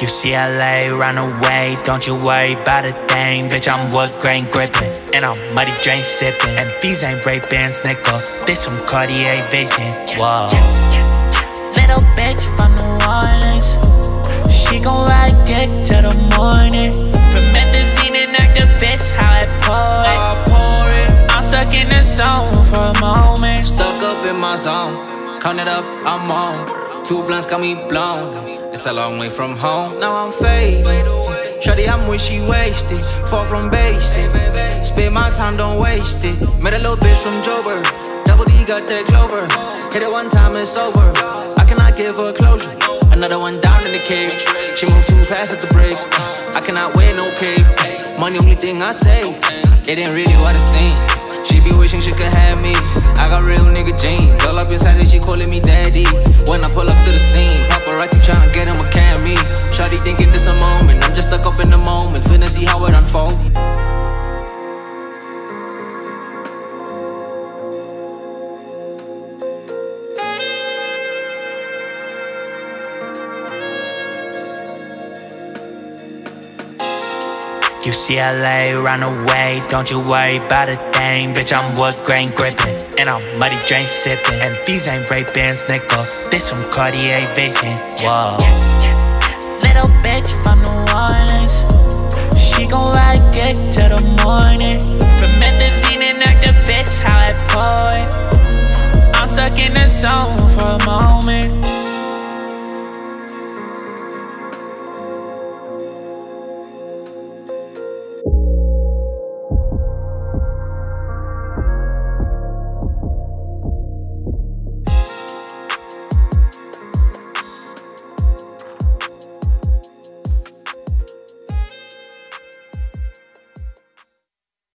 UCLA, run away, don't you worry about a thing. Bitch, I'm wood grain gripping, and I'm muddy drain sipping. And these ain't Ray-Bans, nigga, this some Cartier vision. Whoa. Little bitch from New Orleans, she gon' ride dick till the morning. Promethazine and activist, how I pour it. I'm stuck in the zone for a moment. Stuck up in my zone, count it up, I'm on. 2 blunts got me blown. It's a long way from home, now I'm faded. Shawty, I'm wishy-wasted, far from basic. Spend my time, don't waste it. Met a little bitch from Joburg, Double D got that clover. Hit it one time, it's over. I cannot give her closure. Another one down in the cage. She moved too fast at the brakes. I cannot wear no cape. Money only thing I save. It ain't really what it seemed. She be wishing she could have me. I got real nigga jeans. All up inside that she calling me daddy. When I pull up to the scene, paparazzi tryna get him a cami. Shawty thinking this a moment. I'm just stuck up in the moment, finna see how it unfolds. UCLA, run away, don't you worry about a thing. Bitch, I'm wood grain gripping, and I'm muddy drain sipping. And these ain't Ray-Bans, nigga, this some Cartier vision. Whoa. Little bitch from New Orleans, she gon' ride dick till the morning. Promethazine and activist, how I pour it. I'm stuck in the zone for a moment.